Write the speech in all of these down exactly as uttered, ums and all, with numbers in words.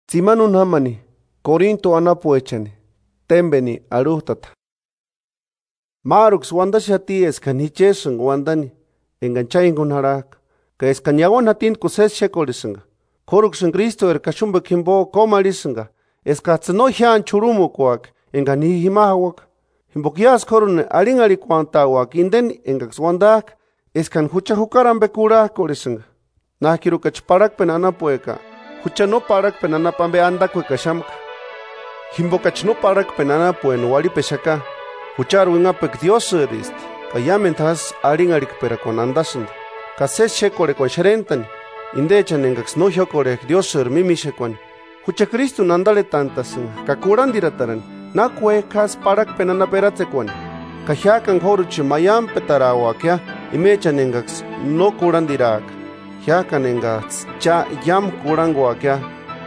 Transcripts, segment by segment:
Tsimanun hamani, Corinto anapuechani, tembeni aruhtata. Marux wandashati eskan hichesang wandani, enganchaingun harak, ka eskan yawan hatin kuses shekolisanga. Koruxan Cristo er kashumba kimbo komalisanga, eskatzno hian churumu kwak, engan hihimahawak. Himbokias korun aringari kwantawak inden engax wandak, eskan hucha hukaran bekura kolisanga. Nakiru kachparak penanapueka. Hucha no parak penana pambe anda kweka shamka. Himbokach no parak penana puen wali peshaka. Huchar winga pek Dios erist. Kayamen tas aringarik pera con andasund. Kases shekore con sherentan. Indechan engax no hiokore Dios er mimi shekwan. Hucha Cristo nandale tantas. Kakuran dirataran. Na kwe kas parak penana peratsekwan. Kajakan horuchi mayam petarawakia. Imechan engax no kuran dirak. Yakan engats cha yam kurango akya.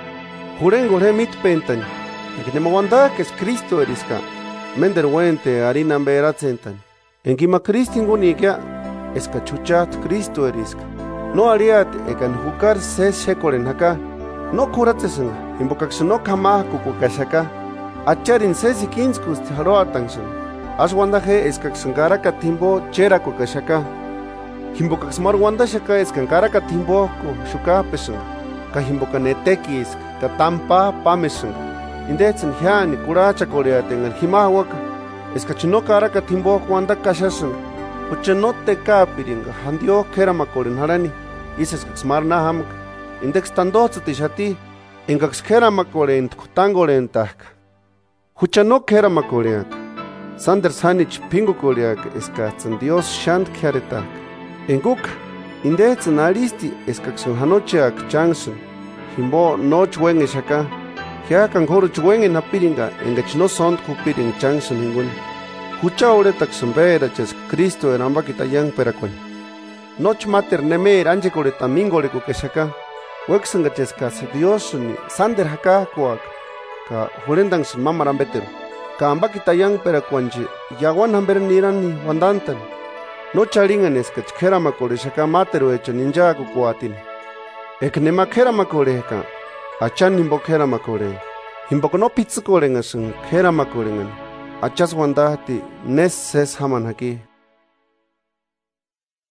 Jurengo re mit pentan. Eknemawanda que es Cristo eriska. Menderwente harina beratzentan. Engima Cristinguni kya eskachuchat Cristo eriska. No ariat ekan hukar ses shekoren haka. No kuratzesenga. Imbokax no kama kukukashaka. Acharin ses ikinskus tiharoatansan. Aswanda he eskaxangara katimbo chera kukashaka. Himboka smar wanda shaka es kankara katimbo ko shuka pesung ka himboka neteki es ka tampa pamesung indetsen hian kuracha korea tengan himawak es ka chino kara katimbo wanda kashasung ucheno te kapiringa handio kera makorin harani ises smar na ham index tandots tishati engax kera makoren tangoren tak ucheno kera makoren sander sanich pingo korea es ka Dios shant kharetak Enguk, indets nalisti eskaxon hanocheak changsun. Himbo no chwen eshaka. Hiakan horo chwen en apiringa, engachno sont kupiring changsun hingun. Hucha ore taxon vera ches Cristo en ambakita yang perakwen. Noch mater nemer anje kore tamingo le kukeshaka. Wexanga cheskas Dios ni sander haka kuak. Ka hurendang sun mamaran beter. Ka ambakita yang perakwanji. Yawan hamber nirani wandantan. No charingan es que chera makore shaka matero hecho ninja kukuatin. Ek ne makera makore ka. Achan nimbo kera makore. Himboko no pizza korengasun kera makorengan. Achas wandahti nes ses haman haki.